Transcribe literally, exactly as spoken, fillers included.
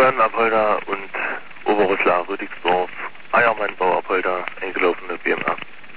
Sonnenabholder und Oberrüssler, Rüdigsdorf, Eiermannbau, Abholder, eingelaufene B M A.